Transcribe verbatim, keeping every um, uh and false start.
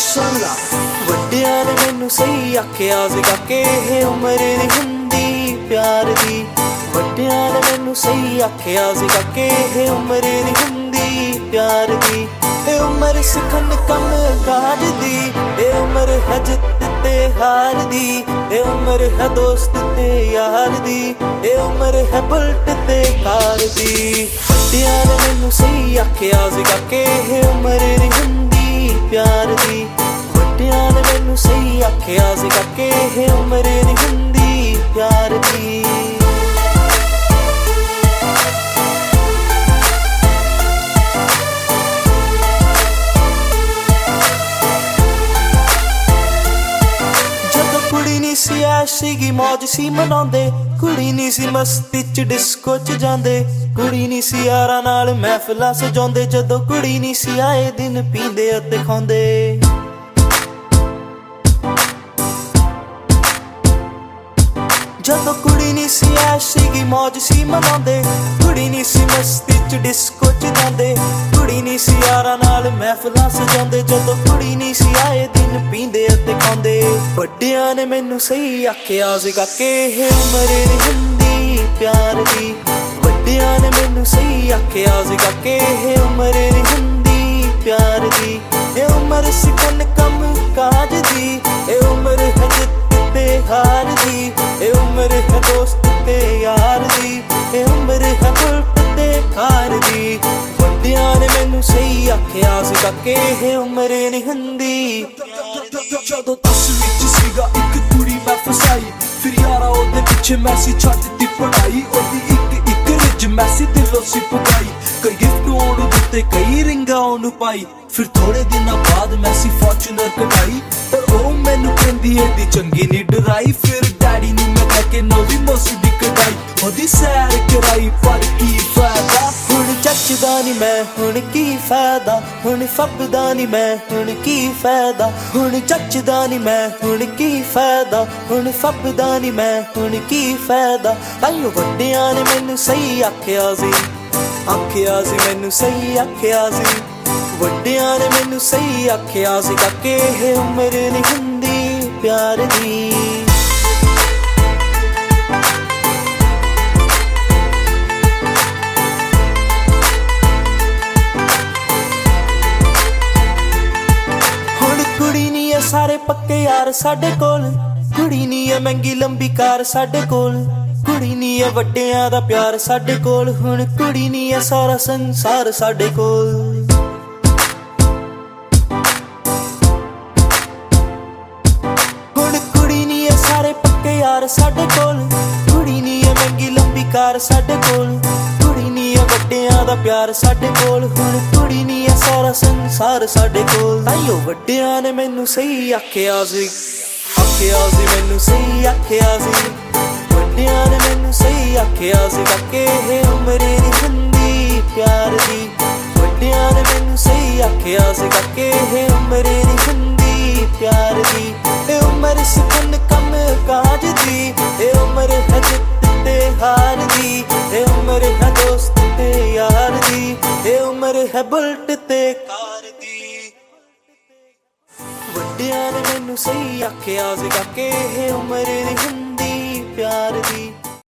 ਸੁਣ ਲਾ ਵੱਡਿਆਂ ਨੇ ਮੈਨੂੰ ਸਹੀ ਆਖਿਆ ਸੀਗਾ ਕਿ ਇਹ ਉਮਰ ਨਹੀਂ ਹੁੰਦੀ ਪਿਆਰ ਦੀ। ਵੱਡਿਆਂ ਨੇ ਮੈਨੂੰ ਸਹੀ ਆਖਿਆ ਸੀਗਾ ਕਿ ਇਹ ਉਮਰ ਨਹੀਂ ਹੁੰਦੀ ਪਿਆਰ ਦੀ। ਇਹ ਉਮਰ ਸਿੱਖਣ ਕੰਮ ਕਾਜ ਦੀ, ਇਹ ਉਮਰ ਹੈ ਜਿੱਤ ਤੇ ਹਾਰ ਦੀ। ਇਹ ਉਮਰ ਹੈ ਦੋਸਤ ਤੇ ਯਾਰ ਦੀ, ਇਹ ਉਮਰ ਹੈ ਬੁਲਟ ਤੇ ਕਾਰ ਦੀ। ਵੱਡਿਆਂ ਨੇ ਮੈਨੂੰ ਸਹੀ ਆਖਿਆ ਸੀਗਾ ਕਿ ਇਹ ਉਮਰ ਨਹੀਂ ਹੁੰਦੀ ਪਿਆਰ ਦੀ। ਵੱਡਿਆਂ ਨੇ ਮੈਨੂੰ ਸਹੀ ਆਖਿਆ ਸੀਗਾ ਕਿ ਇਹ ਉਮਰ ਨਹੀਂ ਹੁੰਦੀ ਪਿਆਰ ਦੀ। ਕੁੜੀ ਨੀ ਸੀ ਐਸ਼ੀ ਮੌਜ ਸੀ ਮਨਾਉਂਦੇ, ਕੁੜੀ ਨੀ ਸੀ ਮਸਤੀ ਚ ਡਿਸਕੋ ਚ ਜਾਂਦੇ, ਕੁੜੀ ਨੀ ਸੀ ਯਾਰਾਂ ਨਾਲ ਮਹਿਫਲਾਂ ਸਜਾਉਂਦੇ, ਜਦੋਂ ਕੁੜੀ ਨੀ ਸੀ ਆਏ ਦਿਨ ਪੀਂਦੇ ਅਤੇ ਖਾਂਦੇ। ਜਦੋਂ ਕੁੜੀ ਨੀ ਸੀ ਐਸ਼ੀ ਮੌਜ ਸੀ ਮਨਾਉਂਦੇ, ਕੁੜੀ ਨੀ ਸੀ ਮਸਤੀ ਚ ਡਿਸਕੋ ਚ ਜਾਂਦੇ, ਕੁੜੀ ਨੀ ਸੀ ਯਾਰਾਂ ਨਾਲ ਮਹਿਫਲਾਂ ਸਜਾਉਂਦੇ, ਜਦੋਂ ਕੁੜੀ ਨੀ ਸੀ ਆਏ ਦਿਨ ਪੀਂਦੇ ਅਤੇ ਖਾਂਦੇ। ਵੱਡਿਆਂ ਨੇ ਮੈਨੂੰ ਸਹੀ ਆਖਿਆ ਸੀਗਾ ਕਿ ਇਹ ਉਮਰ ਨਹੀਂ ਹੁੰਦੀ ਪਿਆਰ ਦੀ। ਵੱਡਿਆਂ ਨੇ ਮੈਨੂੰ ਸਹੀ ਆਖਿਆ ਸੀਗਾ ਕਿ ਇਹ ਉਮਰ ਨਹੀਂ ਹੁੰਦੀ ਪਿਆਰ ਦੀ। ਇਹ ਉਮਰ ਸਿੱਖਣ ਕੰਮ ਕਾਜ ਦੀ, ਇਹ ਉਮਰ ਹੈ ਜਿੱਤ ਤੇ ਹਾਰ ਦੀ। ਇਹ ਉਮਰ ਹੈ ਦੋਸਤ ਤੇ ਯਾਰ ਦੀ, ਇਹ ਉਮਰ ਹੈ ਬੁਲਟ ਤੇ ਕਾਰ ਦੀ। ਵੱਡਿਆਂ ਨੇ ਮੈਨੂੰ ਸਹੀ ਆਖਿਆ ਸੀਗਾ ਕਿ ਇਹ ਉਮਰ ਨਹੀਂ ਹੁੰਦੀ। ਜਦੋਂ ਦਸ ਵਿੱਚ ਸੀਗਾ ਇੱਕ ਕੁੜੀ ਮੈਂ ਫਸਾਈ, ਫਿਰ ਯਾਰਾ ਉਹਦੇ ਪਿੱਛੇ ਮੈਂ ਸੀ ਛੱਡਤੀ ਪੜਾਈ। ਉਹਦੀ ਇੱਕ ਇੱਕ ਰਿਜ ਮੈਂ ਸੀ ਦਿਲੋਂ ਸੀ ਪੁਗਾਈ, ਕਈ ਗਿਫਟ ਉਹਨੂੰ ਦਿੱਤੇ ਕਈ ਰਿੰਗਾਂ ਉਹਨੂੰ ਪਾਈ। ਫਿਰ ਥੋੜੇ ਦਿਨਾਂ ਬਾਅਦ ਮੈਂ ਸੀ ਫੋਰਚੂਨਰ ਕਢਾਈ, ਪਰ ਉਹ ਮੈਨੂੰ ਕਹਿੰਦੀ ਏਡੀ ਚੰਗੀ ਨੀ ਡਰਾਈ। ਫਿਰ ਡੈਡੀ ਨੂੰ ਮੈਂ ਕਹਿ ਕੇ ਨਵੀਂ ਮੋਸਡੀ ਕਢਾਈ, ਉਹਦੀ ਸੈਰ ਕਰਾਈ ਪਰ ਕੀ ਫਾਇਦਾ। ਹੁਣ ਚੱਚਦਾ ਨੀ ਮੈਂ ਹੁਣ ਕੀ ਫਾਇਦਾ, ਹੁਣ ਫੱਬਦਾ ਨੀ ਮੈਂ ਹੁਣ ਕੀ ਫਾਇਦਾ। ਹੁਣ ਚੱਚਦਾ ਨੀ ਮੈਂ ਹੁਣ ਕੀ ਫਾਇਦਾ, ਹੁਣ ਫੱਬਦਾ ਨੀ ਮੈਂ ਹੁਣ ਕੀ ਫਾਇਦਾ। ਤਾਈਓ ਵੱਡਿਆਂ ਨੇ ਮੈਨੂੰ ਸਹੀ ਆਖਿਆ ਸੀ, ਆਖਿਆ ਸੀ ਮੈਨੂੰ ਸਹੀ ਆਖਿਆ ਸੀ। ਵੱਡਿਆਂ ਨੇ ਮੈਨੂੰ ਸਹੀ ਆਖਿਆ ਸੀਗਾ ਕਿ ਇਹ ਉਮਰ ਨਹੀਂ ਹੁੰਦੀ ਪਿਆਰ ਦੀ। ਹੁਣ ਕੁੜੀ ਨੀ ਐ ਸਾਰੇ ਪੱਕੇ ਯਾਰ ਸਾਡੇ ਕੋਲ, ਕੁੜੀ ਨੀ ਐ ਮਹਿੰਗੀ ਲੰਬੀ ਕਾਰ ਸਾਡੇ ਕੋਲ, ਕੁੜੀ ਨੀ ਐ ਵੱਡਿਆਂ ਦਾ ਪਿਆਰ ਸਾਡੇ ਕੋਲ। ਹੁਣ ਕੁੜੀ ਨੀ ਐ ਸਾਰਾ ਸੰਸਾਰ ਸਾਡੇ ਕੋਲ। ਹੁਣ ਕੁੜੀ ਨੀ ਐ ਸਾਰੇ ਪੱਕੇ ਯਾਰ ਸਾਡੇ ਕੋਲ, ਕੁੜੀ ਨੀ ਐ ਮਹਿੰਗੀ ਲੰਬੀ ਕਾਰ ਸਾਡੇ ਕੋਲ, ਕੁੜੀ ਨੀ ਐ ਵੱਡਿਆਂ ਦਾ ਪਿਆਰ ਸਾਡੇ ਕੋਲ। ਹੁਣ ਕੁੜੀ ਨੀ ਐ ਸਾਰਾ ਸੰਸਾਰ ਸਾਡੇ ਕੋਲ। ਤਾਈਓ ਵੱਡਿਆਂ ਨੇ ਮੈਨੂੰ ਸਹੀ ਆਖਿਆ ਸੀ, ਆਖਿਆ ਸੀ ਮੈਨੂੰ ਸਹੀ ਆਖਿਆ ਸੀ। ਵੱਡਿਆਂ ਨੇ ਮੈਨੂੰ ਸਹੀ ਆਖਿਆ ਸੀਗਾ ਕਿ ਇਹ ਉਮਰ ਨਹੀਂ ਹੁੰਦੀ ਪਿਆਰ ਦੀ। ਵੱਡਿਆਂ ਨੇ ਮੈਨੂੰ ਸਹੀ ਆਖਿਆ ਸੀਗਾ ਕਿ ਇਹ ਉਮਰ ਨਹੀਂ ਹੁੰਦੀ ਪਿਆਰ ਦੀ। ਇਹ ਉਮਰ ਸਿੱਖਣ ਕੰਮ ਕਾਜ ਦੀ, ਇਹ ਉਮਰ ਹੈ ਜਿੱਤ ਤੇ ਹਾਰ ਦੀ। ਇਹ ਉਮਰ ਹੈ ਦੋਸਤ ਤੇ ਯਾਰ ਦੀ, ਇਹ ਉਮਰ ਹੈ ਬੁਲਟ ਤੇ ਕਾਰ ਦੀ। ਵੱਡਿਆਂ ਨੇ ਮੈਨੂੰ ਸਹੀ ਆਖਿਆ ਸੀਗਾ ਕਿ ਇਹ ਉਮਰ ਨਹੀਂ ਹੁੰਦੀ